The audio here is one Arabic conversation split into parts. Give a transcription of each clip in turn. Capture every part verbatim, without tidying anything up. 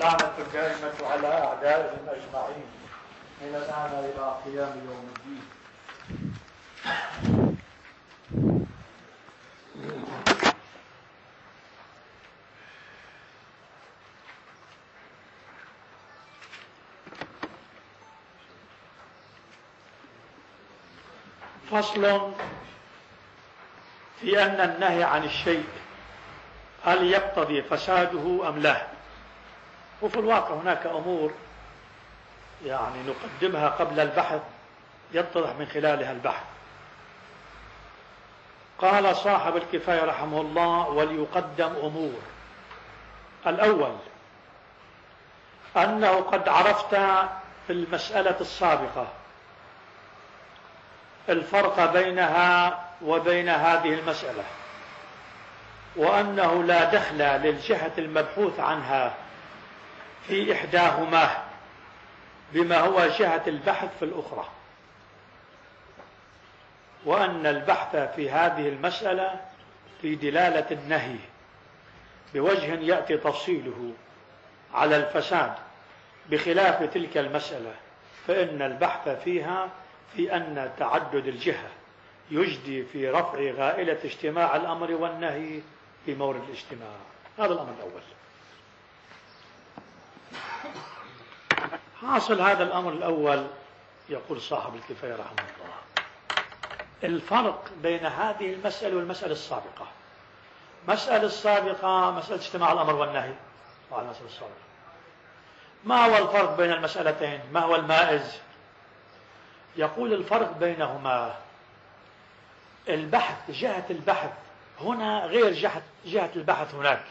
واللعنة الدائمة على أعدائهم أجمعين من الآن إلى قيام يوم الدين. فصل في أن النهي عن الشيء هل يقتضي فساده أم لا. وفي الواقع هناك أمور يعني نقدمها قبل البحث يتضح من خلالها البحث. قال صاحب الكفاية رحمه الله: وليقدم أمور. الأول أنه قد عرفت في المسألة السابقة الفرق بينها وبين هذه المسألة، وأنه لا دخل للجهة المبحوث عنها في إحداهما بما هو جهة البحث في الأخرى، وأن البحث في هذه المسألة في دلالة النهي بوجه يأتي تفصيله على الفساد، بخلاف تلك المسألة فإن البحث فيها في أن تعدد الجهة يجدي في رفع غائلة اجتماع الأمر والنهي في مورد الاجتماع. هذا الأمر الأول. حاصل هذا الأمر الأول، يقول صاحب الكفاية رحمه الله: الفرق بين هذه المسألة والمسألة السابقة. مسألة السابقة مسألة اجتماع الأمر والنهي، وعلى المسألة السابقة ما هو الفرق بين المسألتين؟ ما هو المائز؟ يقول الفرق بينهما البحث، جهة البحث هنا غير جهة, جهة البحث هناك.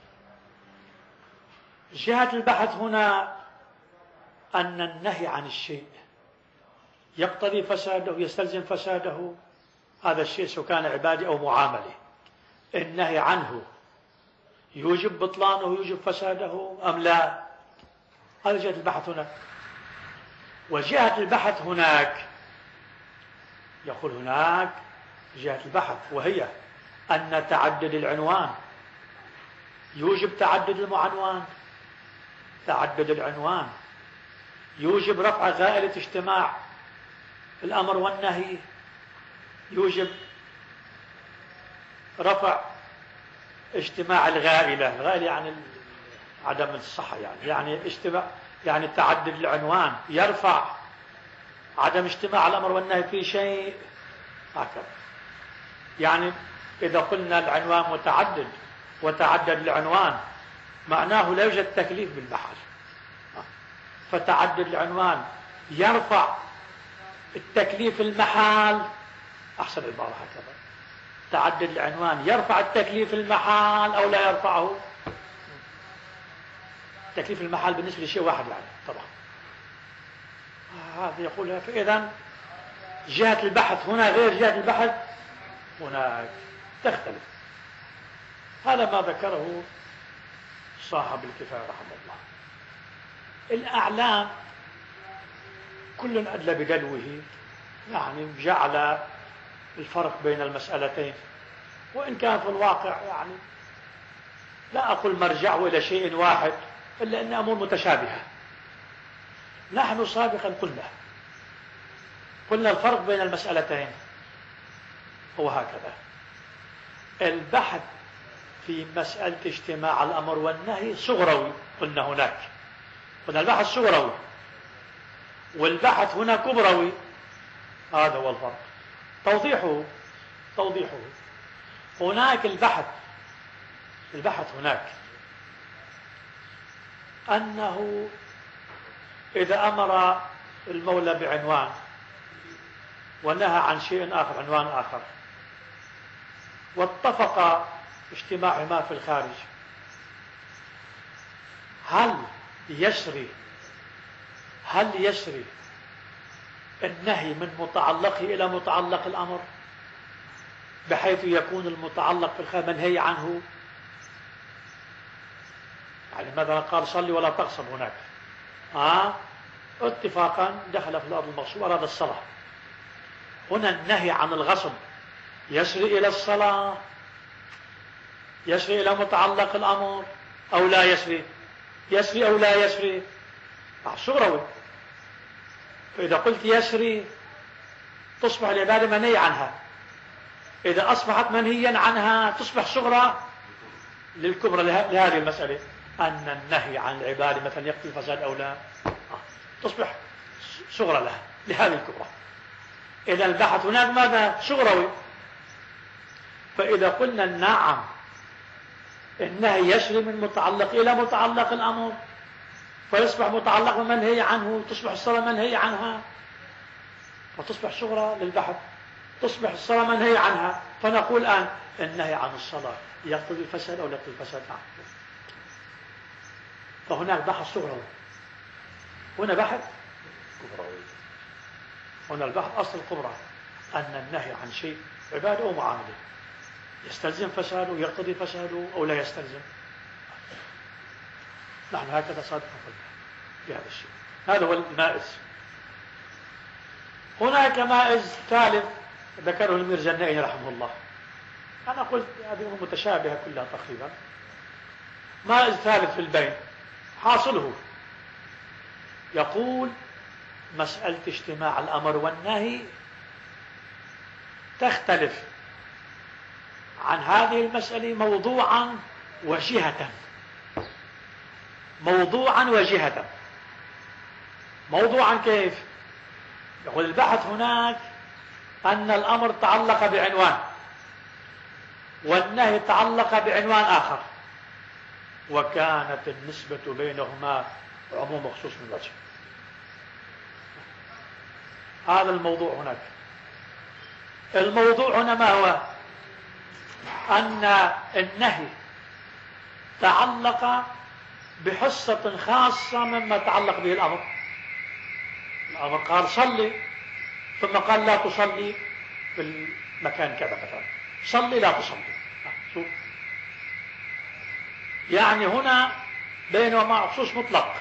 جهة البحث هنا أن النهي عن الشيء يقتضي فساده، يستلزم فساده، هذا الشيء سواء كان عبادي أو معاملي. النهي عنه يوجب بطلانه، يوجب فساده أم لا؟ هذا جهة البحث هناك. وجهة البحث هناك يقول هناك جهة البحث، وهي أن تعدد العنوان يوجب تعدد المعنوان، تعدد العنوان يوجب رفع غائلة اجتماع الأمر والنهي، يوجب رفع اجتماع الغائلة. الغائلة يعني عدم الصحة، يعني يعني اجتماع يعني تعدد العنوان يرفع عدم اجتماع الأمر والنهي في شيء هكذا. يعني إذا قلنا العنوان متعدد وتعدد العنوان معناه لا يوجد تكليف بالمحل، فتعدد العنوان يرفع التكليف المحال. أحسن عبارة هكذا، تعدد العنوان يرفع التكليف المحال أو لا يرفعه؟ تكليف المحال بالنسبة لشيء واحد يعني طبعا. هذا يقولها. فإذا جهة البحث هنا غير جهة البحث هناك، تختلف. هذا ما ذكره صاحب الكفاية رحمه الله. الأعلام كل أدلى بدلوه، يعني جعل الفرق بين المسألتين، وإن كان في الواقع يعني لا أقول مرجعه إلى شيء واحد، إلا أن أمور متشابهة. نحن سابقا قلنا قلنا الفرق بين المسألتين هو هكذا: البحث في مسألة اجتماع الأمر والنهي صغروي، قلنا هناك قلنا البحث صغروي، والبحث هنا كبروي. هذا هو الفرق. توضيحه توضيحه هناك البحث البحث هناك أنه إذا أمر المولى بعنوان ونهى عن شيء آخر، عنوان آخر، واتفق اجتماعهما في الخارج، هل يسري هل يسري النهي من متعلقه إلى متعلق الأمر بحيث يكون المتعلق في الخارج منهي عنه؟ يعني مثلا قال صلي ولا تغصب هناك، آه اتفاقا دخل في الأرض المغصوب أراد الصلاة. هنا النهي عن الغصب يسري إلى الصلاة، يسري إلى متعلق الأمر أو لا يسري؟ يسري أو لا يسري؟ صغروي. فإذا قلت يسري تصبح العبادة منهي عنها، إذا أصبحت منهيا عنها تصبح صغرى للكبرى لهذه المسألة، أن النهي عن العبادة مثلا يقتل الفساد أو لا، تصبح صغرى لها لهذه الكبرى. إذا البحث هناك ماذا؟ صغروي. فإذا قلنا نعم النهي يسري من متعلق إلى متعلق الأمر، فيصبح متعلق منهي عنه، تصبح الصلاة منهي عنها، فتصبح صغرى للبحث، تصبح الصلاة منهي عنها. فنقول الآن النهي عن الصلاة يقتضي الفساد أو لا يقتضي الفساد؟ نعم. فهناك بحث صغروي، هنا بحث كبروي. هنا البحث أصل الكبرى أن النهي عن شيء عبادة أو معاملة يستلزم فساده، يقتضي فساده أو لا يستلزم. نحن هكذا صادقا قلنا بهذا الشيء. هذا هو المائز. هناك مائز ثالث ذكره الميرزنائي رحمه الله، أنا قلت هذه متشابهة كلها تقريبا. مائز ثالث في البين حاصله يقول مسألة اجتماع الأمر والنهي تختلف عن هذه المسألة موضوعا وجهة. موضوعا وجهة. موضوعا كيف؟ يقول البحث هناك أن الأمر تعلق بعنوان والنهي تعلق بعنوان آخر، وكانت النسبة بينهما عموم وخصوص من وجه. هذا الموضوع هناك. الموضوع هنا ما هو؟ أن النهي تعلق بحصة خاصة مما تعلق به الأمر. الأمر قال صلي، ثم قال لا تصلي في المكان كذا مثلا، صلي لا تصلي. شوف، يعني هنا بينهما خصوص مطلق.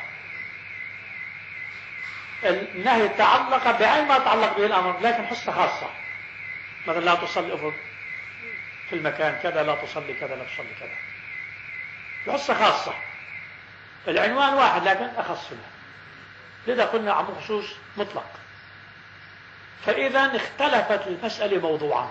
النهي تعلق بعين ما تعلق به الأمر، لكن حصة خاصة، مثلا لا تصلي أفضل في المكان كذا، لا تصلي كذا، لا تصلي كذا، بحصة خاصة. العنوان واحد لكن أخص له، لذا قلنا عم خصوص مطلق. فإذا اختلفت المسألة موضوعا.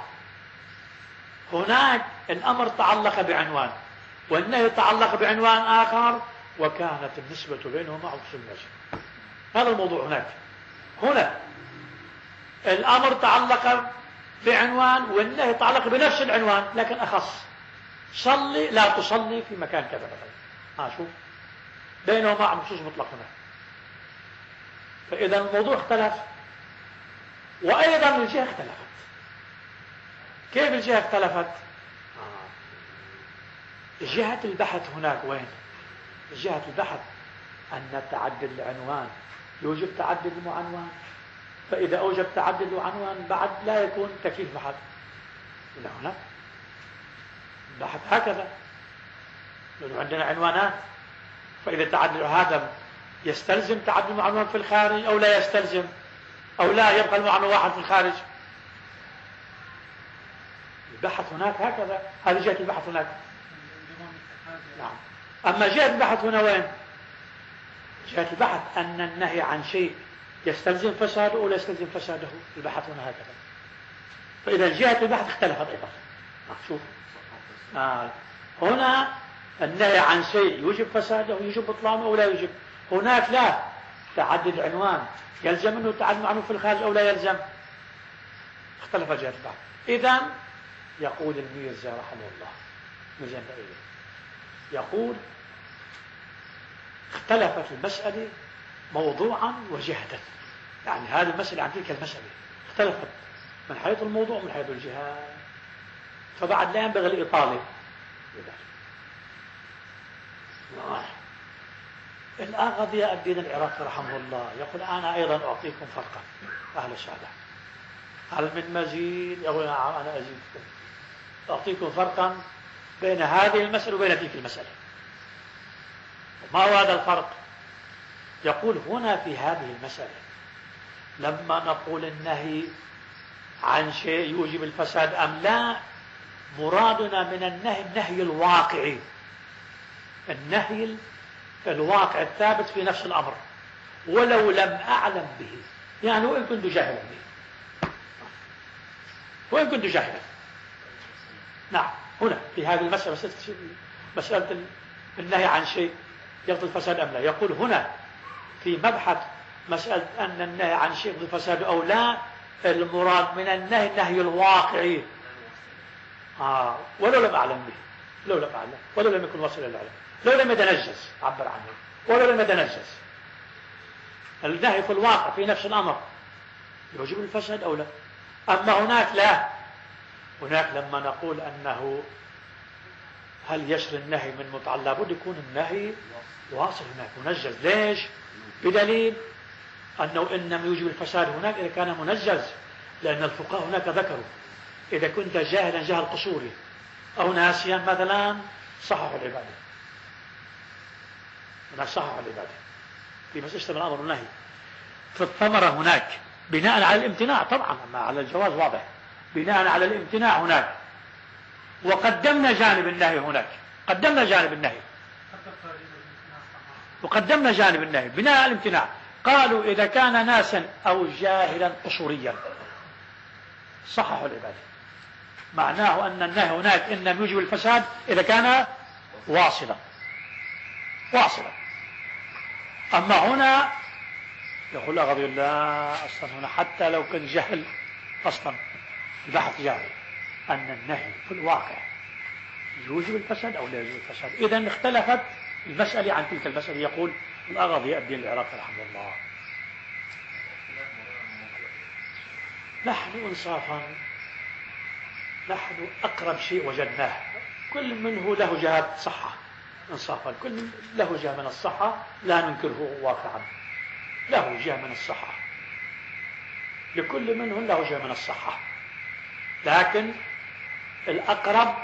هناك الأمر تعلق بعنوان والنهي تعلق بعنوان آخر، وكانت النسبة بينهما عكس الوجه. هذا الموضوع هناك. هنا الأمر تعلق بعنوان والنهي تعلق بنفس العنوان لكن أخص، صلي لا تصلي في مكان كذا مثلا. ها شوف، بينهما عن خصوص مطلق هنا. فإذا الموضوع اختلف، وأيضا الجهة اختلفت. كيف الجهة اختلفت؟ آه. جهة البحث هناك وين؟ جهة البحث أن تعدد العنوان يوجب تعدد المعنوان، فإذا أوجب تعدد العنوان بعد لا يكون تكليف بحث. لا، هنا البحث هكذا، لأنه عندنا عنوانات، فإذا تعدد هذا يستلزم تعدد المعنوان في الخارج أو لا يستلزم، أو لا يبقى المعنى واحد في الخارج. البحث هناك هكذا. هذه جهة البحث هناك. نعم. أما جهة البحث هنا وين؟ جهة البحث أن النهي عن شيء يستلزم فساده أو لا يستلزم فساده. البحث هنا هكذا. فإذا جهة البحث اختلفت أيضا. شوف، آه. هنا النهي عن شيء يوجب فساده ويوجب بطلانه أو لا يوجب. هناك لا، تعدد عنوان يلزم أنه تعدد معنوه في الخارج أو لا يلزم. اختلف جهة البحث. إذن يقول الميرزا رحمه الله، ميرزا النائي يقول اختلفت المسألة موضوعا وجهة. يعني هذه المسألة عن تلك المسألة اختلفت من حيث الموضوع ومن حيث الجهة، فبعد لا ينبغي الإطالة. الآغذي الدين العراقي رحمه الله يقول أنا أيضا أعطيكم فرقا. أهل السعادة، هل من مزيد؟ يقول نعم أنا أزيدكم، أعطيكم فرقا بين هذه المسألة وبين تلك المسألة. ما هو هذا الفرق؟ يقول هنا في هذه المسألة لما نقول النهي عن شيء يوجب الفساد أم لا، مرادنا من النهي النهي الواقعي، النهي الواقع الثابت في نفس الأمر ولو لم أعلم به، يعني وإن كنت جاهلا به، وإن كنت جاهلا. نعم، هنا في هذه المسألة، مسألة النهي عن شيء يقضي الفساد أم لا، يقول هنا في مبحث مسألة أن النهي عن شيء يقضي الفساد أو لا، المراد من النهي النهي الواقعي، آه ولو لم أعلم به، لو لم أعلم، ولو لم يكن وصل العلم، لو لم يتنجس، عبر عنه، ولو لم يتنجس. النهي في الواقع في نفس الأمر يوجب الفساد أو لا. أما هناك لا، هناك لما نقول أنه هل يشري النهي من متعلق، لابد يكون النهي واصل هناك منجز. ليش؟ بدليل أنه إنما يوجب الفساد هناك إذا كان منجز، لأن الفقهاء هناك ذكروا إذا كنت جاهلا جهل قصوري أو ناسيا مثلا صححوا العبادة، هناك صححوا العبادة في مسألة الأمر والنهي. في الثمرة هناك بناء على الامتناع طبعا، أما على الجواز واضح، بناء على الامتناع هناك، وقدمنا جانب النهي هناك، قدمنا جانب النهي وقدمنا جانب النهي بناء على الامتناع. قالوا إذا كان ناسا أو جاهلا قصوريا صححوا العبادة، معناه أن النهي هناك إنما يوجب الفساد إذا كان واصلا واصلا. أما هنا يقول لا غضي الله، أصلا هنا حتى لو كان جهل أصلا البحث جاهل أن النهي في الواقع يوجب الفساد أو لا يوجب الفساد. إذن اختلفت المسألة عن تلك المسألة. يقول الأغضي الدين العراقي رحمه الله: نحن إنصافا نحن أقرب شيء وجدناه، كل منه له جهة صحة، إنصافا كل له جهة من الصحة لا ننكره واقعا، له جهة من الصحة، لكل منه له جهة من الصحة، لكن الأقرب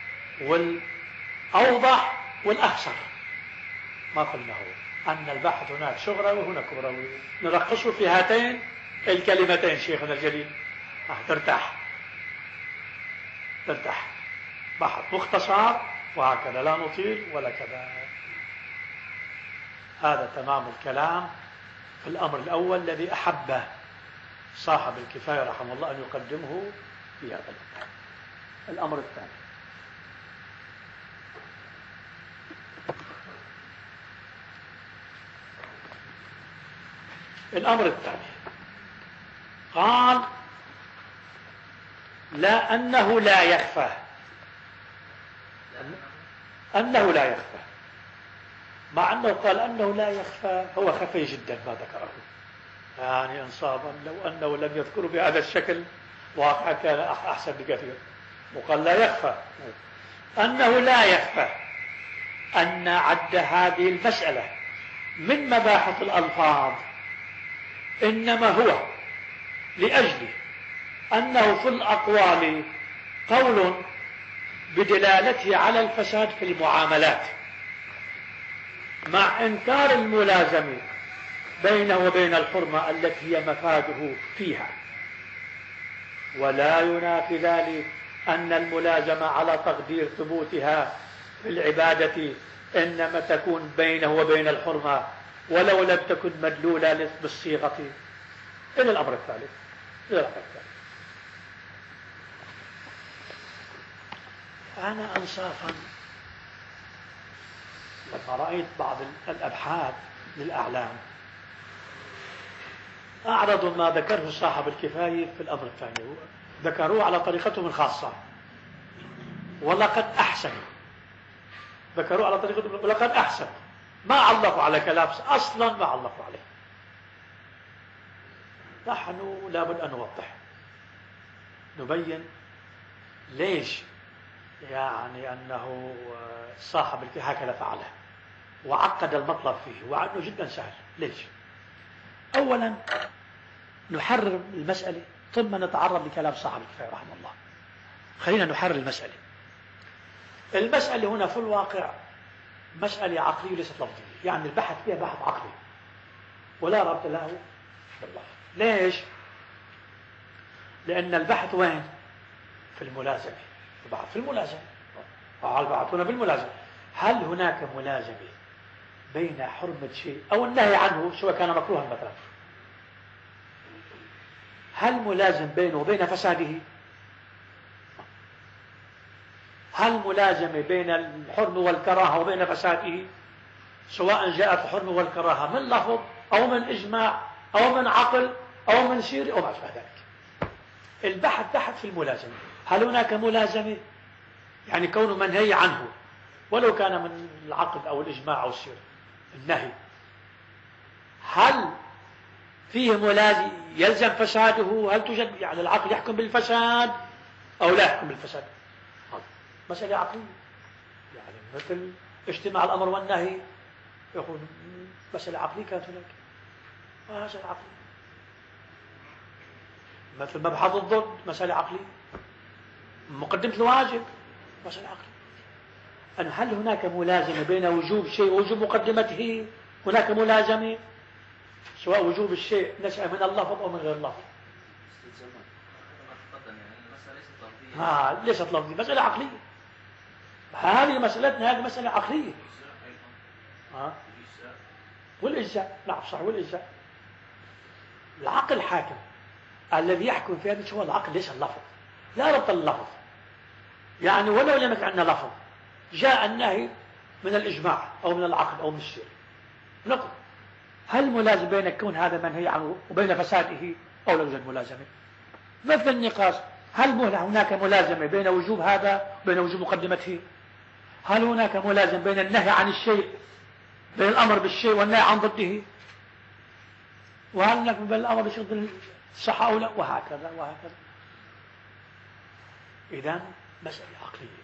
والأوضح والأخسر ما قلناه أن البحث هناك صغروي وهنا كبروي، نلخصه في هاتين الكلمتين شيخنا الجليل. آه ترتاح ترتاح بحث مختصر وهكذا، لا نطيل ولا كذا. هذا تمام الكلام في الأمر الأول الذي أحبه صاحب الكفاية رحمه الله أن يقدمه في هذا الأمر. الأمر الثاني: الأمر الثاني قال لا أنه لا يخفى، أنه لا يخفى، مع أنه قال أنه لا يخفى هو خفي جدا ما ذكره، يعني إنصافا لو أنه لم يذكره بهذا الشكل واقع كان أحسن بكثير. وقال لا يخفى، أنه لا يخفى أن عد هذه المسألة من مباحث الألفاظ إنما هو لأجل أنه في الأقوال قول بدلالته على الفساد في المعاملات، مع إنكار الملازمة بينه وبين الحرمة التي هي مفاده فيها، ولا ينافي ذلك أن الملازمة على تقدير ثبوتها في العبادة إنما تكون بينه وبين الحرمة ولو لم تكن مدلولة بالصيغة. إلى الأمر الثالث إلى الأمر الثالث أنا أنصافا لما رأيت بعض الأبحاث للأعلام أعرضوا ما ذكره صاحب الكفاية في الأمر الثاني، ذكروه على طريقتهم الخاصة ولقد أحسنوا، ذكروه على طريقتهم ولقد أحسن، ما علقوا على كلام أصلا ما علقوا عليه. نحن لابد أن نوضح نبين ليش يعني أنه صاحب الكفاية هكذا فعله وعقد المطلب فيه وعنه جدا سهل. ليش؟ أولا نحرر المسألة ثم نتعرض لكلام صاحب الكفاية رحمه الله. خلينا نحرر المسألة. المسألة هنا في الواقع مسألة عقلية ليست لفظية، يعني البحث فيها بحث عقلي ولا ربط له بالله. ليش؟ لأن البحث وين؟ في الملازمة، البحث في الملازمة، البحث هنا بالملازمة. هل هناك ملازمة بين حرمة شيء أو النهي عنه سواء كان مكروها مثلا، هل ملازم بينه وبين فساده؟ هل ملازمة بين الحرم والكراهة وبين فساده، سواء جاءت الحرم والكراهة من لفظ أو من إجماع أو من عقل أو من سير أو ما أشبه ذلك؟ البحث بحث في الملازمة. هل هناك ملازمة؟ يعني كونه منهي عنه ولو كان من العقل أو الإجماع أو السير النهي، هل فيه ملازم يلزم فساده؟ هل توجد يعني العقل يحكم بالفساد أو لا يحكم بالفساد؟ مسألة عقلية، يعني مثل اجتماع الأمر والنهي يقول مسألة عقلية كانت هناك، مسألة عقلية. مثل مبحث الضد مسألة عقلية، مقدمة الواجب مسألة عقلية. أن هل هناك ملازمة بين وجوب شيء ووجوب مقدمته؟ هناك ملازمة سواء وجوب الشيء نشأ من اللفظ أو من غير اللفظ. ها ليست لفظية، مسألة عقلية. هذه مسألتنا، هذه مسألة عقلية. ها والإجزاء، نعم صح، والإجزاء. العقل حاكم، الذي يحكم في هذا هو العقل ليس اللفظ، لا ربط اللفظ. يعني ولو لم يكن عندنا لفظ جاء النهي من الإجماع أو من العقل أو من السير، نقول هل ملازم بين كون هذا منهي عنه وبين فساده أو لا يوجد ملازمة؟ مثل النقاش، هل هناك ملازمة بين وجوب هذا وبين وجوب مقدمته؟ هل هناك ملازم بين النهي عن الشيء، بين الأمر بالشيء والنهي عن ضده؟ وهل هناك بين الأمر بالشيء ضد الصحة أو لا؟ وهكذا وهكذا. إذن مسألة عقلية،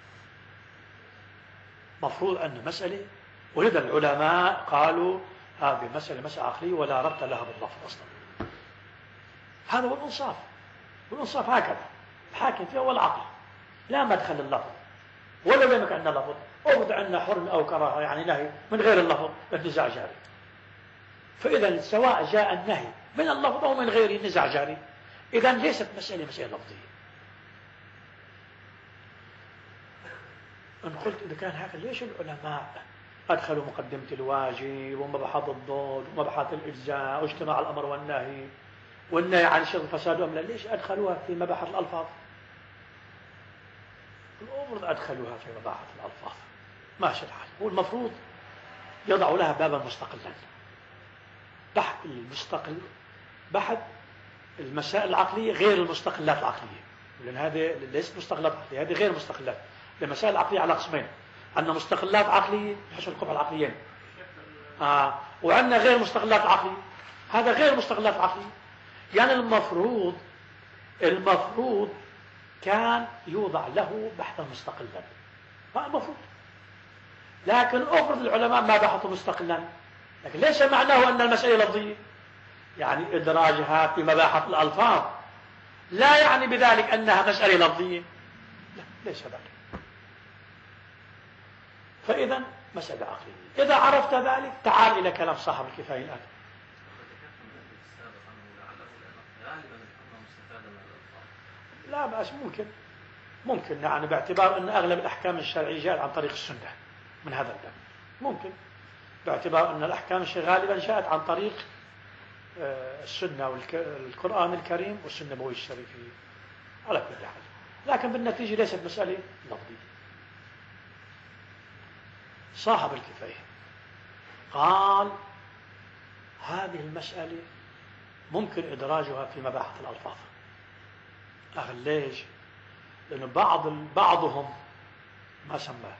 مفروض أن مسألة، ولذا العلماء قالوا هذه مسألة مسألة عقلية ولا ربط لها باللفظ أصلا. هذا هو الإنصاف، والإنصاف هكذا الحاكم فيه هو العقل، لا مدخل اللفظ ولا بينك عندنا لفظ أو عندنا حرم أو كراهة يعني نهي من غير اللفظ، النزاع جاري. فإذا سواء جاء النهي من اللفظ أو من غيره النزاع جاري. إذا ليست مسألة مسألة لفظية. أنا قلت إذا كان هكذا ليش العلماء أدخلوا مقدمة الواجب ومبحث الضد ومبحث الإجزاء واجتماع الأمر والنهي والنهي عن شر الفساد وأملا، ليش أدخلوها في مباحث الألفاظ؟ المفروض أدخلوها في مباحث الألفاظ، ماشي الحال. هو المفروض يضع لها بابا مستقلا، بحث المستقل، بحث المسائل العقلية غير المستقلات العقلية، لأن هذه ليست مستقلات عقلية، هذه غير مستقلات. المسائل العقلية على قسمين، عندنا مستقلات عقلية بحيث القطع العقليين، آه. وعندنا غير مستقلات عقلية، هذا غير مستقلات عقلية. يعني المفروض المفروض كان يوضع له بحثا مستقلا، ما المفروض. لكن أفرض العلماء ما بحثوا مستقلا، لكن ليس معناه أن المسألة لفظية، يعني إدراجها في مباحث الألفاظ لا يعني بذلك أنها مسألة لفظية، لا ليس ذلك. فإذا مسألة عقلية. إذا عرفت ذلك تعال إلى كلام صاحب الكفاية الآن. لا بأس، ممكن ممكن يعني باعتبار أن أغلب الأحكام الشرعية جاءت عن طريق السنة من هذا الباب، ممكن باعتبار أن الأحكام الشرعية غالبا جاءت عن طريق السنة والقرآن الكريم والسنة النبوية الشريفية على كل حال. لكن بالنتيجة ليست مسألة لفظية. صاحب الكفاية قال هذه المسألة ممكن إدراجها في مباحث الألفاظ. أخي ليش؟ لأن بعض بعضهم ما سماه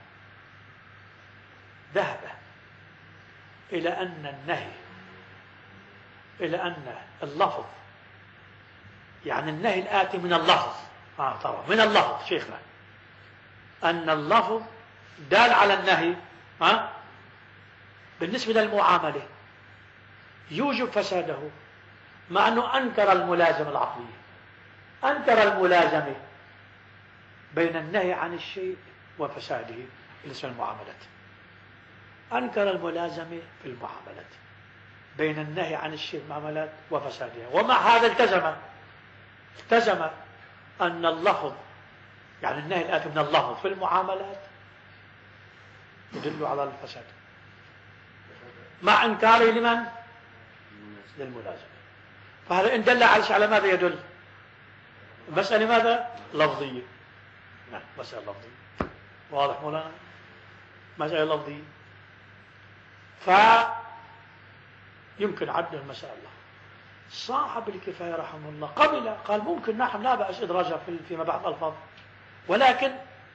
ذهب إلى أن النهي، إلى أن اللفظ يعني النهي الآتي من اللفظ، آه طبعا من اللفظ شيخنا، أن اللفظ دال على النهي ها بالنسبة للمعاملة يوجب فساده، مع أنه أنكر الملازمة العقلية، أنكر الملازمة بين النهي عن الشيء وفساده بالنسبة للمعاملات، أنكر الملازمة في المعاملات بين النهي عن الشيء المعاملات وفسادها. ومع هذا التزم التزم أن اللفظ يعني النهي الآتي من اللفظ في المعاملات يدل على الفساد. مع إنكاره لمن؟ للملازمة. فهذا إن دل على ماذا يدل؟ المسألة ماذا؟ لفظية. نعم مسألة لفظية. واضح مولانا؟ مسألة لفظية. فيمكن عد المسألة. صاحب الكفاية رحمه الله قبل، قال ممكن نحن لا بأس إدراجها فيما بعد ألفاظ، ولكن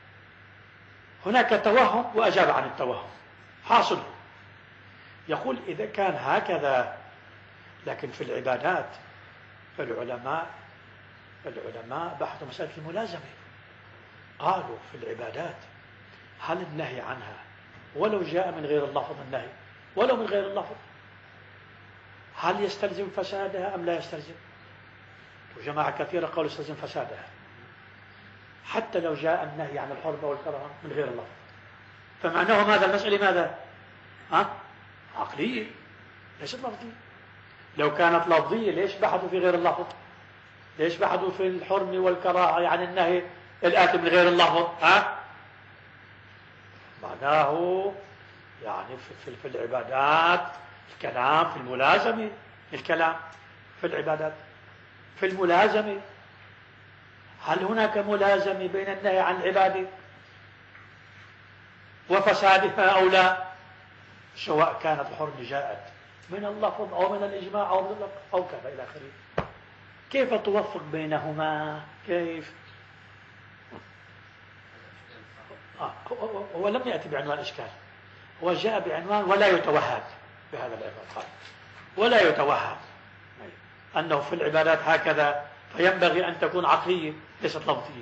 هناك توهم وأجاب عن التوهم. حاصل يقول إذا كان هكذا، لكن في العبادات العلماء العلماء بحثوا مسألة الملازمة. قالوا في العبادات هل النهي عنها ولو جاء من غير اللفظ، النهي ولو من غير اللفظ، هل يستلزم فسادها أم لا يستلزم؟ وجماعة كثيرة قالوا يستلزم فسادها حتى لو جاء النهي عن الحرمة والكراهة من غير اللفظ. فمعناه ماذا؟ المسألة ماذا؟ ها؟ عقلية ليست لفظية. لو كانت لفظية ليش بحثوا في غير اللفظ؟ ليش بحثوا في الحرمة والكراهة يعني النهي الآتي من غير اللفظ؟ ها؟ معناه يعني في, في, في العبادات الكلام، في الملازمة الكلام في العبادات، في الملازمة هل هناك ملازمة بين النهي عن العبادة وفسادها أو لا؟ سواء كانت الحرمة جاءت من اللفظ أو من الإجماع أو من اللفظ أو كذا إلى آخره. كيف توفق بينهما؟ كيف؟ آه هو لم يأتي بعنوان إشكال، هو جاء بعنوان ولا يتوهم بهذا العنوان، ولا يتوهم أنه في العبادات هكذا، فينبغي أن تكون عقلية ليست لفظية.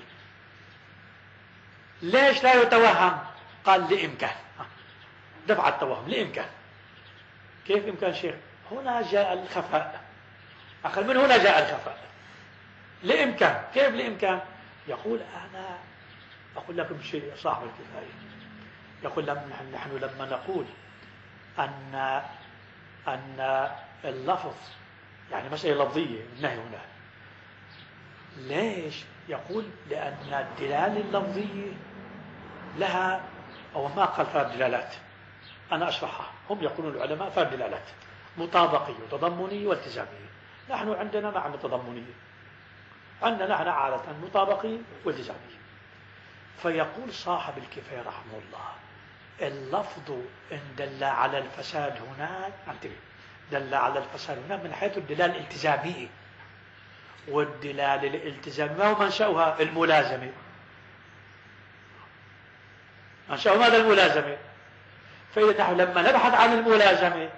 ليش لا يتوهم؟ قال لإمكان، دفع التوهم لإمكان. كيف إمكان شيخ؟ هنا جاء الخفاء، أخذ من هنا جاء الخفاء لإمكان. كيف لإمكان؟ يقول أنا أقول لكم شيء صاحب الكفاية، يقول نحن لما نقول أن أن اللفظ يعني مسألة لفظية النهي هنا، ليش؟ يقول لأن الدلالة اللفظية لها، أو ما قال ثلاث دلالات، أنا أشرحها. هم يقولون العلماء ثلاث دلالات: مطابقية وتضمنية والتزامية. نحن عندنا ما عندنا تضمنية، عندنا نحن عادة مطابقية والتزامية. فيقول صاحب الكفاية رحمه الله اللفظ إن دل على الفساد هناك، انتبه، دل على الفساد هناك من حيث الدلالة الالتزامية، والدلالة الالتزامية ما هو منشأها؟ الملازمة. منشأه ماذا؟ الملازمة. فإذا نحن لما نبحث عن الملازمة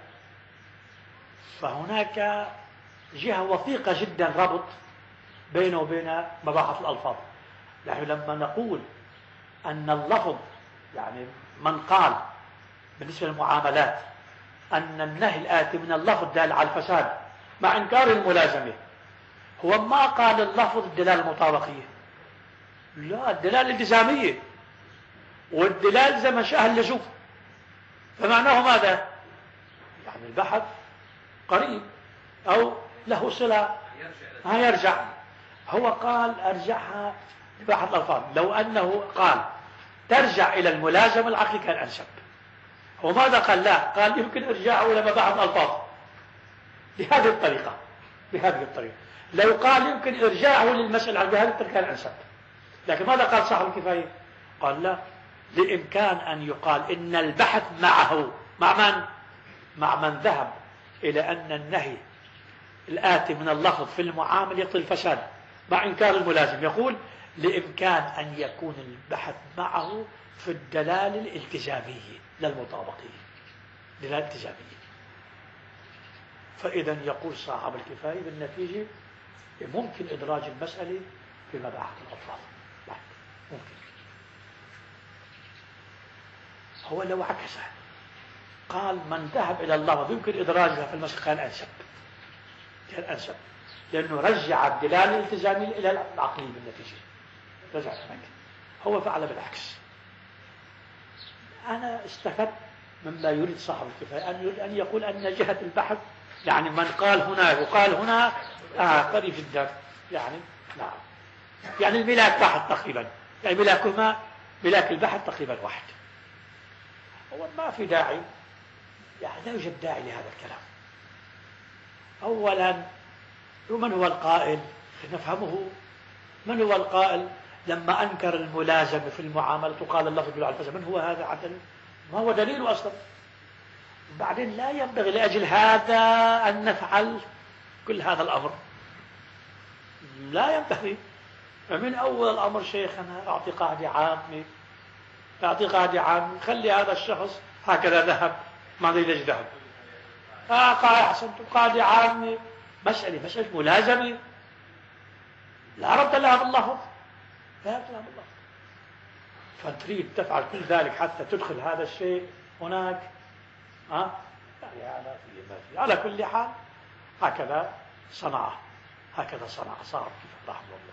فهناك جهة وثيقة جدا ربط بينه وبين مباحث الألفاظ. نحن لما نقول أن اللفظ يعني من قال بالنسبة للمعاملات أن النهي الآتي من اللفظ دال على الفساد مع إنكار الملازمة، هو ما قال اللفظ الدلالة المطابقية، لا، الدلالة الالتزامية، والدلالة زي ما شاء اللزوم. فمعناه ماذا؟ يعني البحث قريب أو له صلة، ها يرجع. هو قال أرجعها لبحث الألفاظ. لو أنه قال ترجع إلى الملازمة العقلي كان أنسب. هو ماذا قال؟ لا، قال يمكن إرجاعه إلى مباحث الألفاظ بهذه الطريقة، بهذه الطريقة. لو قال يمكن إرجاعه للمسألة بهذه الطريقة كان أنسب. لكن ماذا قال صاحب الكفاية؟ قال لا، لإمكان أن يقال إن البحث معه، مع من؟ مع من ذهب إلى أن النهي الآتي من اللفظ في المعامل يقتضي الفساد مع إنكار الملازم. يقول لإمكان أن يكون البحث معه في الدلالة الالتزامية لا المطابقية، دلالة التزامية. فإذا يقول صاحب الكفاية بالنتيجة ممكن إدراج المسألة في مباحث الألفاظ، ممكن. هو لو عكسه قال من ذهب إلى اللفظ يمكن إدراجها في المسألة كان أنسب، كان أنسب، لأنه رجع الدلالة الالتزامية إلى العقلية بالنتيجة، رجع هناك. هو فعل بالعكس. أنا استفدت مما يريد صاحب الكفاية أن يريد أن يقول أن جهة البحث يعني من قال هنا وقال هنا آه قريب جدا، يعني نعم، يعني الملاك واحد تقريبا، يعني ملاكهما ملاك البحث تقريبا واحد. هو ما في داعي يعني لا يوجد داعي لهذا الكلام. أولا، من هو القائل؟ نفهمه. من هو القائل لما أنكر الملازمة في المعاملة وقال اللفظ يدل على الفساد؟ من هو هذا عدل؟ ما هو دليله أصلا؟ بعدين لا ينبغي لأجل هذا أن نفعل كل هذا الأمر، لا ينبغي. فمن أول الأمر شيخنا أعطي قاعدة عامة، أعطي قاعدة عامة، خلي هذا الشخص هكذا ذهب، ما أدري ليش ذهب، آه قاعدة أحسنت، قاعدة عامة، مسألة مسألة ملازمة لا رد لها باللفظ، لا رد لها باللفظ. فتريد تفعل كل ذلك حتى تدخل هذا الشيء هناك، ها يعني على في ما في. على كل حال هكذا صنع، هكذا صنع صاحب كيف رحمه الله.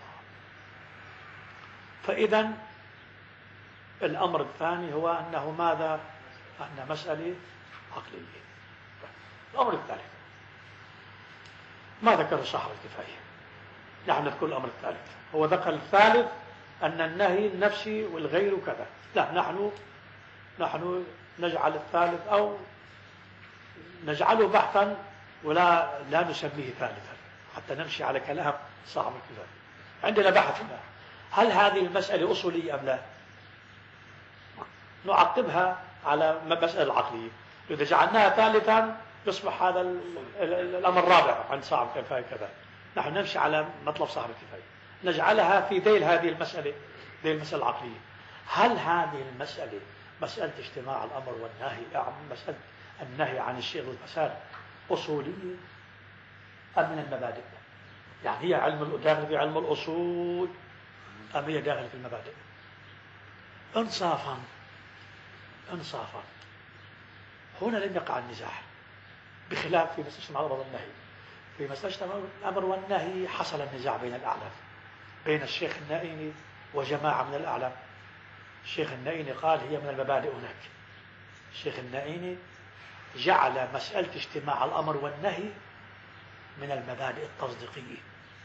فإذا الأمر الثاني هو أنه ماذا؟ أن مسألة عقلية. الأمر الثالث ما ذكر صاحب الكفاية، نحن نذكر الأمر الثالث. هو ذكر الثالث أن النهي النفسي والغير كذا، لا نحن نحن نجعل الثالث أو نجعله بحثا ولا لا نسميه ثالثا حتى نمشي على كلام صاحب الكفاية. عندنا بحث هنا، هل هذه المسألة أصولية أم لا؟ نعقبها على مسألة العقلية. إذا جعلناها ثالثا يصبح هذا الأمر الرابع عند صاحب الكفاية كذا. نحن نمشي على مطلب صاحب الكفاية، نجعلها في ذيل هذه المسألة، ذيل المسألة العقلية. هل هذه المسألة مسألة اجتماع الأمر والنهي، يعني مسألة النهي عن الشيء والفساد، أصولية أم من المبادئ؟ يعني هي علم داخل في علم الأصول أم هي داخل في المبادئ؟ انصافا انصافا هنا لم يقع النزاع، بخلاف في مسألة اجتماع الأمر والنهي. في مسألة اجتماع الأمر والنهي حصل النزاع بين الأعلام، بين الشيخ النائيني وجماعة من الأعلام. الشيخ النائيني قال هي من المبادئ هناك. الشيخ النائيني جعل مسألة اجتماع الأمر والنهي من المبادئ التصديقية.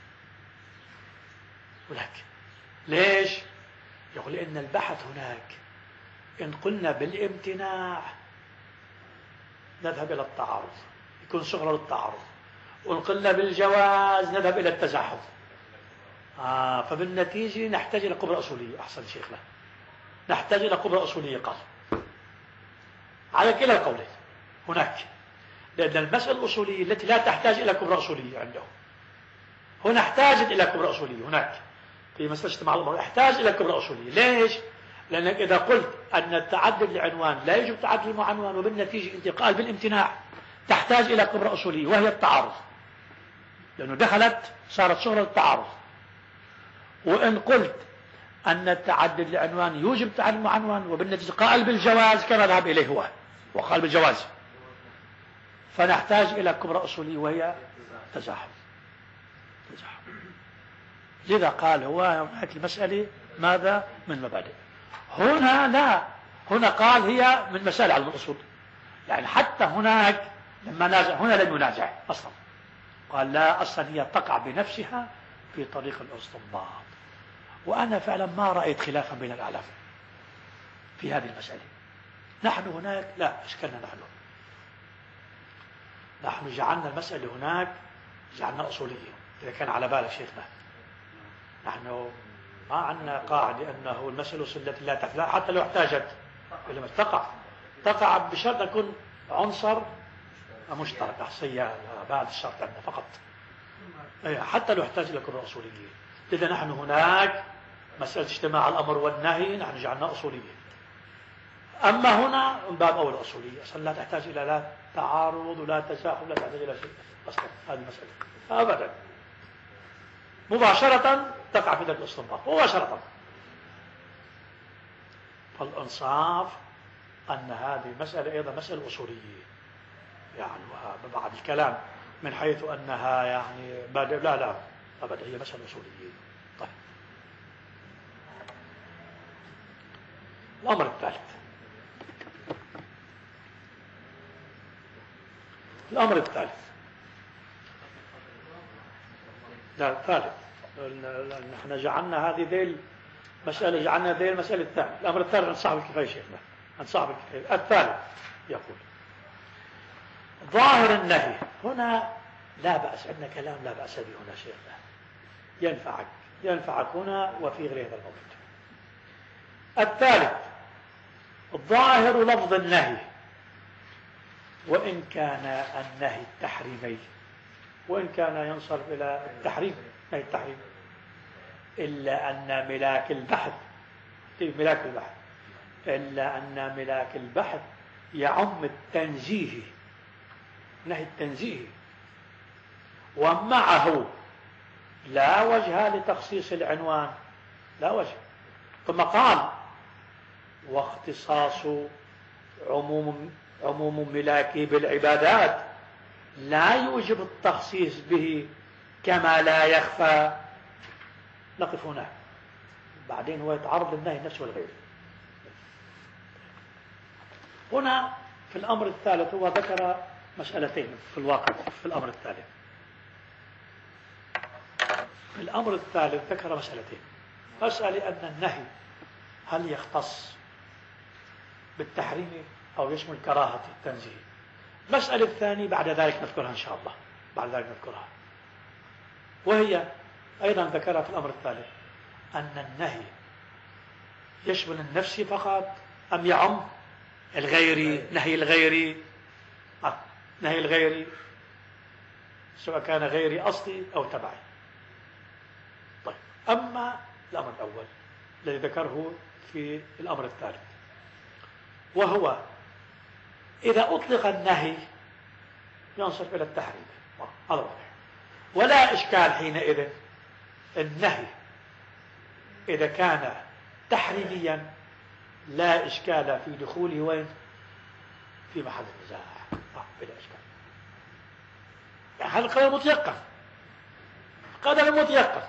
ولكن ليش؟ يقول إن البحث هناك إن قلنا بالامتناع نذهب إلى التعارض، يكون صغرى للتعارض، وإن قلنا بالجواز نذهب إلى التزاحم. آه فبالنتيجة نحتاج إلى قبرة أصولية. أحسن شيخنا، نحتاج إلى قبرة أصولية. قال على كلا القولين هناك، لأن المسألة الأصولية التي لا تحتاج إلى كبرى أصولية عنده هنا احتاجت إلى كبرى أصولية. هناك في مسألة اجتماع الأمر احتاج إلى كبرى أصولية. ليش؟ لأنك إذا قلت أن التعدد العنوان لا يجب تعدد المعنوان، وبالنتيجة انتقال بالامتناع تحتاج إلى كبرى أصولية وهي التعارض، لأنه دخلت صارت صغرى التعارض. وإن قلت أن التعدد العنوان يوجب تعدد المعنوان، وبالنتيجة قال بالجواز كما ذهب إليه هو وقال بالجواز، فنحتاج إلى كبرى أصولية وهي تزاحم. تزاحم. لذا قال هو هناك المسألة ماذا؟ من مبادئ. هنا لا، هنا قال هي من مسائل علم الأصول. يعني حتى هناك لما نازع هنا لم ينازع أصلا، قال لا، أصلا هي تقع بنفسها في طريق الاستنباط. وأنا فعلا ما رأيت خلافا بين الأعلام في هذه المسألة. نحن هناك لا أشكلنا، نحن نحن جعلنا المسألة هناك جعلنا أصولية. إذا كان على بالك شيخنا، نحن ما عندنا قاعدة أنه المسألة التي لا تحتاج حتى لو احتاجت لما تقع تقع بشرط يكون عنصر مشترك. أحصية بعد الشرط عندنا فقط، حتى لو احتاج إلى كبرى أصولية. إذا نحن هناك مسألة اجتماع الأمر والنهي نحن جعلنا أصولية. أما هنا من باب أول أصولية، أصلا لا تحتاج إلى لا تعارض ولا تزاحم، لا تحتاج إلى شيء أصلا. هذه المسألة أبدا مباشرة تقع في ذلك الاستنباط مباشرة. فالإنصاف أن هذه المسألة أيضا مسألة أصولية، يعني بعد الكلام من حيث أنها يعني بادئ، لا لا أبدا هي مسألة أصولية. طيب الأمر الثالث، الأمر الثالث لا الثالث، نحن جعلنا هذه ذيل مسألة، جعلنا ذيل مسألة الثالث. الأمر الثالث عن صاحب الكفاية شيخنا، عن صاحب الكفاية. الثالث يقول ظاهر النهي هنا لا بأس، عندنا كلام لا بأس به هنا شيخنا، ينفعك ينفعك هنا وفي غير هذا الموضوع. الثالث ظاهر لفظ النهي، وإن كان النهي التحريمي، وإن كان ينصرف إلى التحريم، نهي التحريم، إلا أن ملاك البحث ملاك البحث إلا أن ملاك البحث يعم التنزيه، نهي التنزيه، ومعه لا وجه لتخصيص العنوان، لا وجه. ثم قال واختصاص عموم عموم ملاكه بالعبادات لا يوجب التخصيص به كما لا يخفى. نقف هنا، بعدين هو يتعرض للنهي نفسه والغير. هنا في الأمر الثالث هو ذكر مسألتين في الواقع. في الأمر الثالث في الأمر الثالث ذكر مسألتين. مسألة أن النهي هل يختص بالتحريم أو يشمل كراهة التنزيه. المسألة الثانية بعد ذلك نذكرها إن شاء الله، بعد ذلك نذكرها، وهي أيضا ذكرها في الأمر الثالث، أن النهي يشمل النفس فقط أم يعم الغيري، نهي الغيري آه. نهي الغيري سواء كان غيري أصلي أو تبعي. طيب، أما الأمر الأول الذي ذكره في الأمر الثالث، وهو إذا أطلق النهي ينصرف إلى التحريم، هذا واضح، ولا إشكال حينئذ. النهي إذا كان تحريميا لا إشكال في دخوله وين؟ في محل النزاع، آه بلا إشكال. يعني هذا القدر متيقن، قدر متيقن.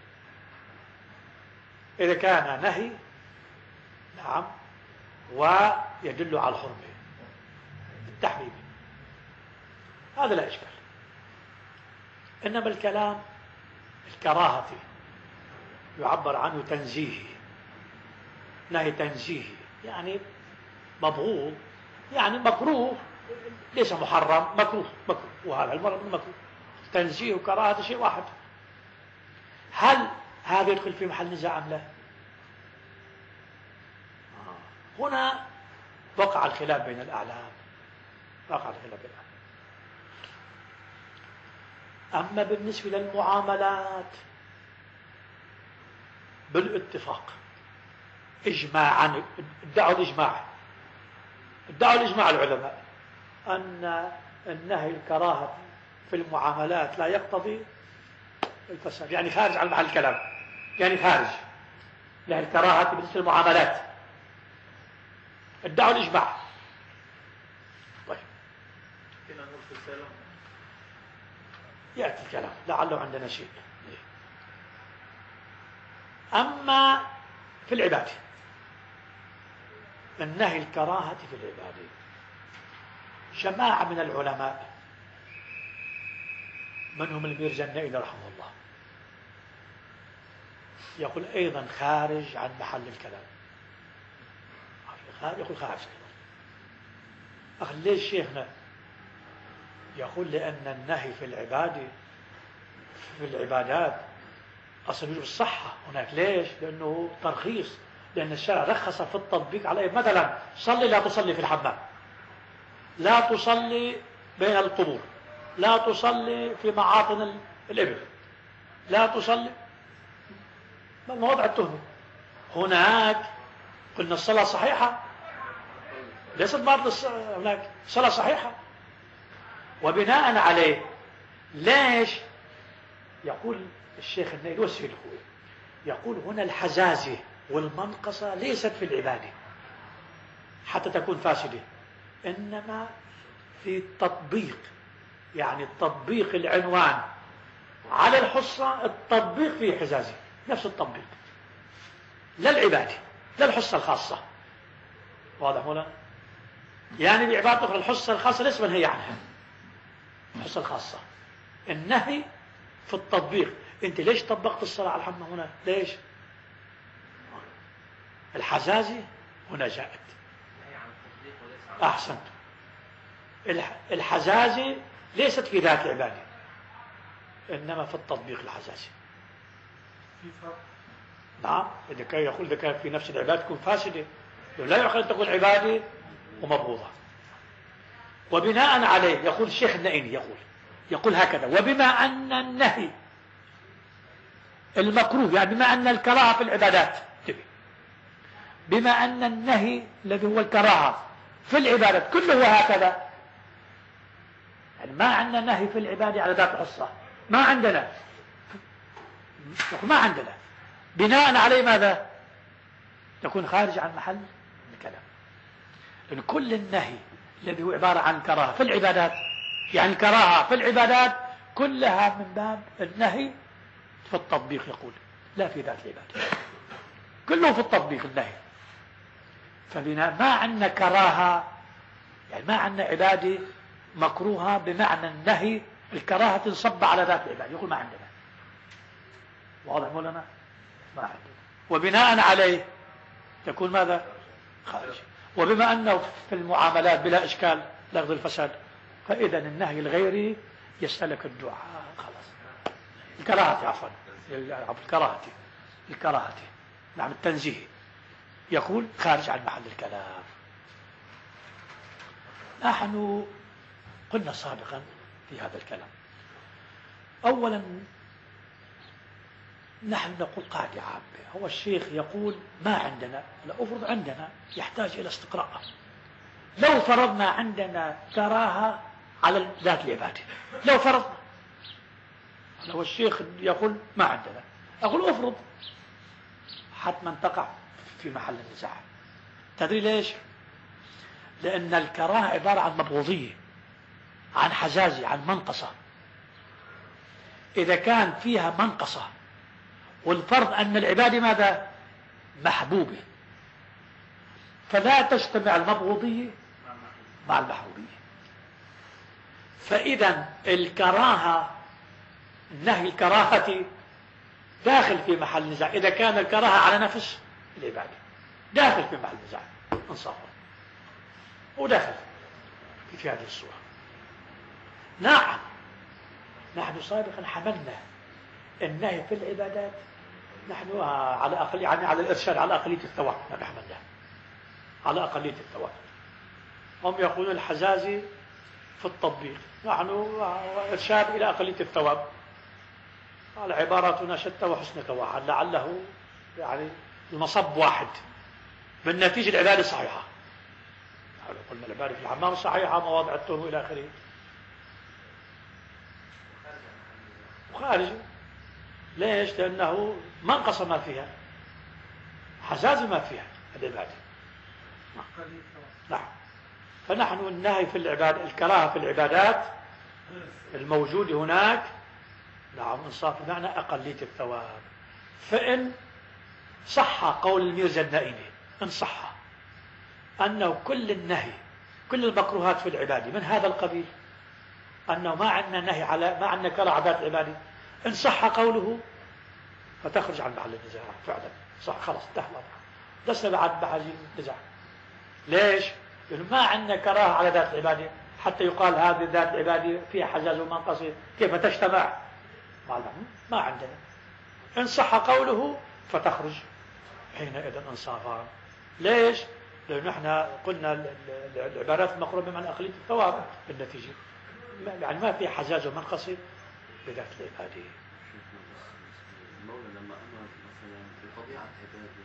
إذا كان نهي نعم ويدل على الحرمة التحريم، هذا لا إشكال. إنما الكلام الكراهة يعبر عنه تنزيهي، نهي تنزيهي، يعني مبغوض، يعني مكروه، ليس محرم، مكروه مكروه، وهذا المرة من مكروه. تنزيه وكراهة شيء واحد. هل هذا يدخل في محل نزاع أم لا؟ هنا وقع الخلاف بين الأعلام، وقع الخلاف بين الأعلام. أما بالنسبة للمعاملات بالاتفاق إجماعا، ادعوا الإجماع ادعوا الإجماع العلماء أن النهي الكراهة في المعاملات لا يقتضي الفساد، يعني خارج عن محل الكلام، يعني خارج نهي الكراهة بالنسبة للمعاملات، ادعوا الإجماع. طيب، يأتي الكلام لعله عندنا شيء. أما في العبادة، النهي الكراهة في العبادة، جماعة من العلماء منهم الميرزا النائلي رحمه الله يقول أيضا خارج عن محل الكلام، يقول خارج. أخي ليش شيخنا؟ يقول لأن النهي في العبادة في العبادات أصلا يجب الصحة هناك. ليش؟ لأنه ترخيص، لأن الشرع رخص في التطبيق عليه. مثلا صلي لا تصلي في الحمام، لا تصلي بين القبور، لا تصلي في معاطن الإبل، لا تصلي مواضع التهمة. هناك قلنا الصلاة صحيحة، ليست باطلة، هناك صلاة صحيحة. وبناء عليه ليش يقول الشيخ النائلي والسيد الخوي يقول هنا الحزازة والمنقصة ليست في العبادة حتى تكون فاسدة، إنما في التطبيق، يعني التطبيق العنوان على الحصة، التطبيق فيه حزازة، نفس التطبيق، لا العبادة، لا الحصة الخاصة. واضح ولا؟ يعني بعبارة أخرى الحصة الخاصة ليس منهي عنها، الحصة الخاصة النهي في التطبيق. انت ليش طبقت الصلاة على الحمام هنا؟ ليش؟ الحزازة هنا جاءت. احسنت. الحزازة ليست في ذات العبادة، إنما في التطبيق الحزازي. نعم، إذا كان يقول إذا كان في نفس العبادة تكون فاسدة، لا يعقل أن تكون عبادة ومبغوضة. وبناء عليه يقول الشيخ النائني يقول يقول هكذا: وبما أن النهي المكروه، يعني بما أن الكراهة في العبادات، بما أن النهي الذي هو الكراهة في العبادات كله هكذا، يعني ما عندنا نهي في العبادة على ذات الحصة، ما عندنا ما عندنا بناء عليه ماذا؟ تكون خارج عن محل الكلام. لأن كل النهي الذي هو عبارة عن كراهة في العبادات، يعني الكراهة في العبادات كلها من باب النهي في التطبيق، يقول لا في ذات العبادة، كله في التطبيق النهي. فبناء ما عندنا كراهة، يعني ما عندنا عبادة مكروهة بمعنى النهي الكراهة تنصب على ذات العبادة، يقول ما عندنا. واضح مولانا؟ ما عندنا. وبناء عليه تكون ماذا؟ خارج. وبما أنه في المعاملات بلا إشكال لغض الفساد، فإذا النهي الغيري يستلك الدعاء خلاص. الكراهة عفوا الكراهة الكراهة نعم التنزيه، يقول خارج عن محل الكلام. نحن قلنا سابقا في هذا الكلام، أولا نحن نقول قاعدة عامة. هو الشيخ يقول ما عندنا، لا أفرض عندنا يحتاج إلى استقراء. لو فرضنا عندنا كراهة على ذات العبادة، لو فرضنا، هو الشيخ يقول ما عندنا، أقول أفرض، حتما تقع في محل النزاع. تدري ليش؟ لأن الكراهة عبارة عن مبغوضية، عن حزازة، عن منقصة. إذا كان فيها منقصة والفرض أن العبادة ماذا؟ محبوبة، فلا تجتمع المبغوضية مع المحبوبية. فإذا الكراهة، النهي الكراهة داخل في محل نزاع. إذا كان الكراهة على نفس العبادة داخل في محل نزاع انصافا، وداخل في هذه الصورة. نعم، نحن سابقا حملنا النهي في العبادات نحن على أقل، يعني على الإرشاد على أقلية الثواب، نحن حملنا على أقلية الثواب. هم يقولون الحزازي في التطبيق، نحن إرشاد إلى أقلية الثواب. قال عباراتنا شتى وحسنك واحد، لعله يعني المصب واحد، بالنتيجة العبادة صحيحة. قلنا العبادة في الحمام صحيحة، مواضع التهم إلى آخره، وخارج. ليش؟ لأنه منقص ما فيها، حزاز ما فيها العبادة. نعم. فنحن النهي في العبادة، الكراهة في العبادات الموجود هناك، نعم انصاف بمعنى أقلية الثواب. فإن صح قول الميرزا النائمي، إن صح أنه كل النهي، كل المكروهات في العبادة من هذا القبيل، أنه ما عندنا نهي على، ما عندنا كراهة عادات العبادة، إن صح قوله فتخرج عن محل النزاع فعلا. صح، خلاص انتهى الأمر، لسنا بعد بحاجة النزاع. ليش؟ لأنه ما عندنا كراهة على ذات العبادة حتى يقال هذه ذات العبادة فيها حزاز ومنقص، كيف تجتمع؟ ما عندنا. إن صح قوله فتخرج حينئذ انصافا. ليش؟ لأنه احنا قلنا العبارات المقرونة بمعنى أقلية الثواب بالنتيجة، يعني ما في حزاز ومنقص بذات العبادة. المولى لما أمر مثلا بطبيعة عبادة،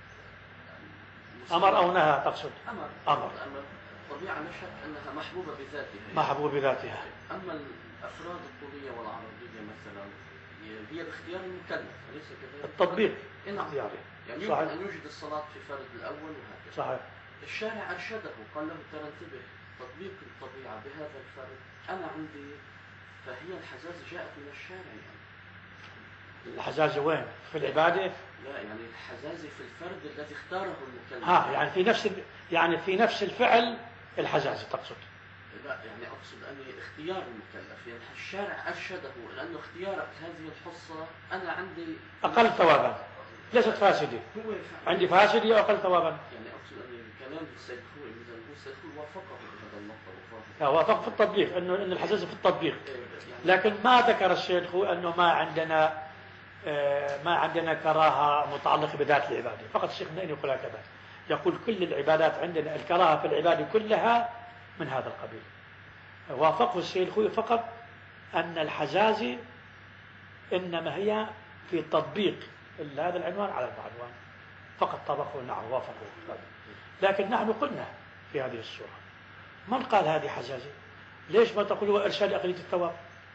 أمر أو نهى تقصد؟ أمر أمر طبيعة نشأت أنها محبوبة بذاتها، محبوبة بذاتها. أما الأفراد الطولية والعرضية مثلا هي باختيار المكلف، أليس كذلك؟ التطبيق اختياري، يعني يمكن أن يوجد الصلاة في فرد الأول وهكذا. صحيح. الشارع أرشده قال له ترى انتبه، تطبيق الطبيعة بهذا الفرد أنا عندي، فهي الحزازة جاءت من الشارع. يعني الحزازة وين؟ في العبادة؟ لا، يعني الحزازة في الفرد الذي اختاره المكلف. ها، يعني في نفس يعني في نفس الفعل الحزازة تقصد؟ لا، يعني أقصد أن اختيار المكلف، يعني الشارع أرشده لأنه اختيارك هذه الحصة أنا عندي أقل ثوابا، ليست فاسدة، عندي فاسدة وأقل ثوابا. يعني أقصد أن كان كلام السيد خوي إذا هو السيد خوي وافقه بهذا النقطة وفاهم. لا وافق في التطبيق إنه إن الحزازة في التطبيق، لكن ما ذكر الشيخ هو أنه ما عندنا ما عندنا كراهة متعلقة بذات العبادة فقط. الشيخ منين يقول هكذا؟ يقول كل العبادات عندنا الكراهة في العبادة كلها من هذا القبيل. وافقه الشيخ خوي فقط أن الحزازة إنما هي في تطبيق هذا العنوان على العنوان فقط. طبقه نعم وافقه، لكن نحن قلنا في هذه الصورة من قال هذه حزازة؟ ليش ما تقول هو إرشاد أقلية الثواب؟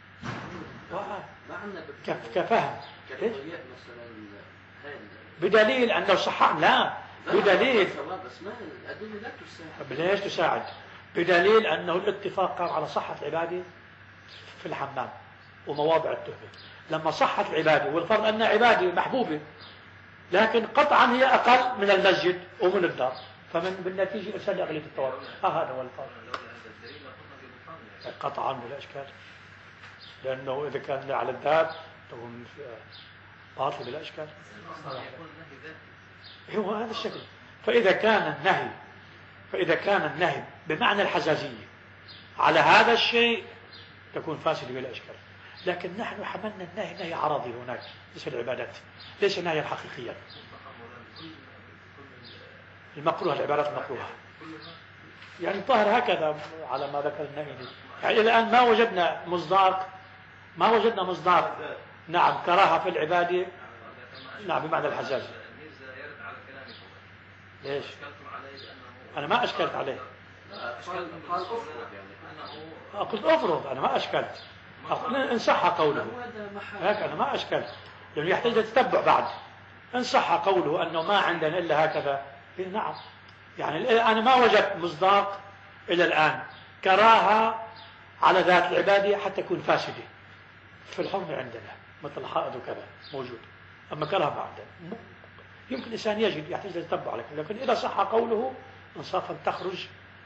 كفهم بدليل أنه صح. لا بدليل بس ما الأدلة لا تساعد. ليش تساعد؟ بدليل أنه الاتفاق قام على صحة العبادة في الحمام ومواضع التهمة. لما صحت العبادة والفرض أنها عبادة محبوبة لكن قطعا هي أقل من المسجد ومن الدار، فمن بالنتيجة إرسال أقلية الثواب. آه هذا هو الفرق قطعا بلا إشكال، لأنه إذا كان على الذات تكون باطل بلا إشكال. هو هذا الشكل. فإذا كان النهي فإذا كان النهي بمعنى الحزازية على هذا الشيء تكون فاسدة بلا إشكال. لكن نحن حملنا النهي نهي عرضي هناك ليس العبادات، ليس نهي حقيقيا. المكروه العبارات المكروهة يعني الظاهر هكذا على ما ذكر النهي. يعني الآن ما وجدنا مصداق ما وجدنا مصداق نعم كراهة في العبادة نعم بمعنى الحزازي. ليش؟ أنا ما أشكلت عليه. قلت أفرض أنا ما أشكلت. إن صح قوله هيك أنا ما أشكلت لأنه يحتاج لتتبع بعد. إن صح قوله أنه ما عندنا إلا هكذا نعم. يعني أنا ما وجدت مصداق إلى الآن كراهة على ذات العبادة حتى تكون فاسدة في الحرمة عندنا مثل الحائض وكذا موجود، أما كراهة ما عندنا. يمكن الإنسان يجد يحتاج لتتبع لكن, لكن إذا صح قوله انصافا تخرج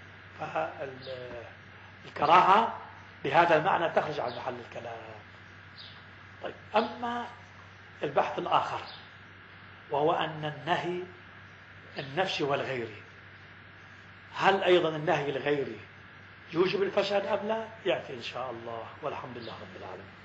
الكراهة بهذا المعنى تخرج عن محل الكلام. طيب أما البحث الآخر وهو أن النهي النفسي والغيري، هل أيضا النهي الغيري يوجب الفساد أم لا؟ يأتي إن شاء الله والحمد لله رب العالمين.